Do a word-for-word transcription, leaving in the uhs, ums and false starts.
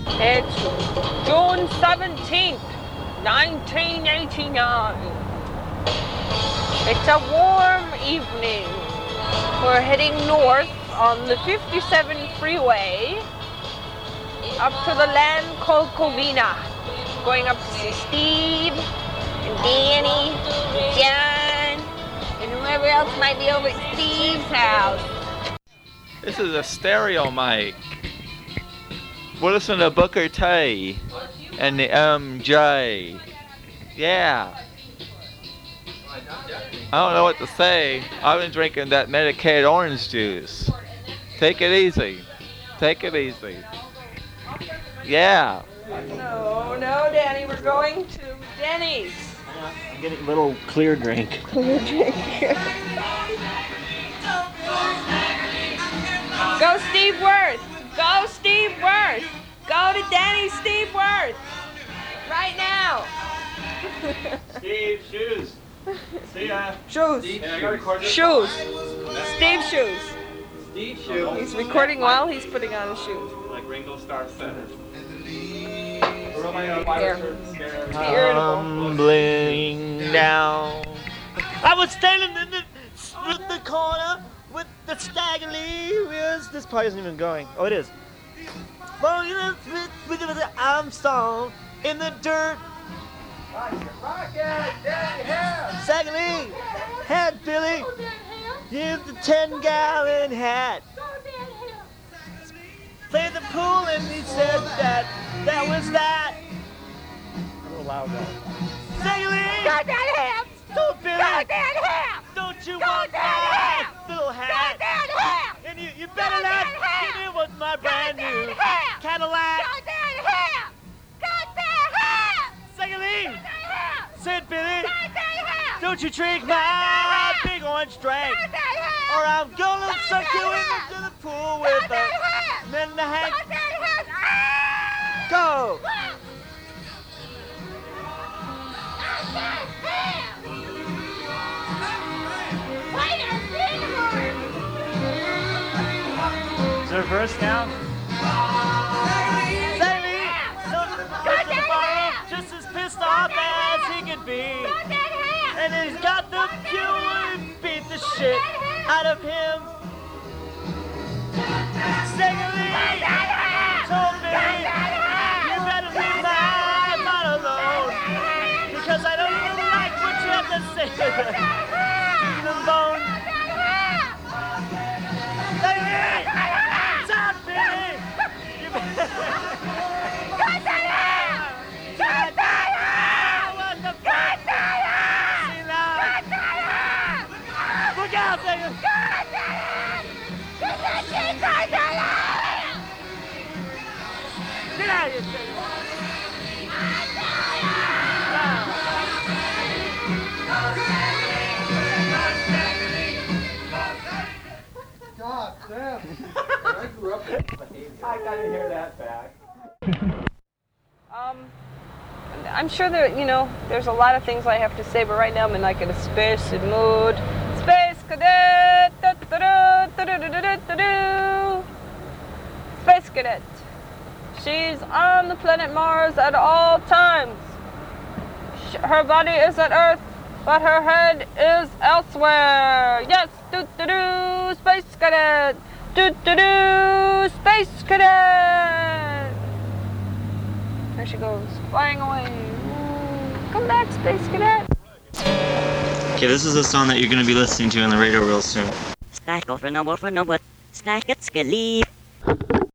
It's June seventeenth, nineteen eighty-nine. It's a warm evening. We're heading north on the fifty-seven freeway up to the land called Covina. Going up to see Steve and Danny, and John, and whoever else might be over at Steve's house. This is a stereo mic. We'll listen to Booker T and the M J. Yeah. I don't know what to say. I've been drinking that medicated orange juice. Take it easy. Take it easy. Yeah. No, no, Danny, we're going to Denny's. I'm getting a little clear drink. Clear drink. Go Steve Worth. Go Steve Worth. Go to Danny's Steve Worth. Right now. Steve, shoes. See ya. Shoes. Yeah, I gotta record this. Shoes. Steve shoes. Steve shoes. He's recording while he's putting on his shoes. Like Ringo Starr said. Here. Tumbling down. I was standing in the, in the corner with the staggerly wheels. This part isn't even going. Oh, it is. With the Armstrong in the dirt. Staggerly hat, Billy. Here's the ten gallon hat. Played the pool and he said that that was that. A little loud though. Staggerly. Go that hat. Don't Billy. Go that hat. Don't you Go want that that little Go hat? that hat. And you, you better Go not that hat. give me with my brand Go new that hat. Cadillac. Go that hat. Go that hat. Staggerly. Go that hat. Said Billy. Go that hat. Don't you drink Go my that hat. big orange drink, Go that hat. or I'm gonna Go suck you that into hat. the pool Go with that a hat. men in the hank. Go that hat. Ah! Go. Go that hat. Wait a minute. Is there a verse now? Staggerly. Go that hat. Just as pissed off as he could be. Go that hat. And he's got the pure beat the shit out of him. Staggerly told me, you better leave my mind alone, because I don't even like what you have to say. The bone. Staggerly! Stop, Billy! You better... What the fuck? See now? Look out, Staggerly! Get out of here, Staggerly! God damn. I grew up with this behavior. I gotta hear that back. Um, I'm sure that, you know, there's a lot of things I have to say, but right now I'm in like in a space mood. Space cadet! Da-da-da-da-da-da-da-da-da. Space cadet. She's on the planet Mars at all times. Sh- Her body is at Earth, but her head is elsewhere. Yes, do-do-do, space cadet. Do-do-do, space cadet. There she goes, flying away. Ooh, come back, space cadet. Okay, this is a song that you're going to be listening to on the radio real soon. Snack over no more for no but snack it's leave.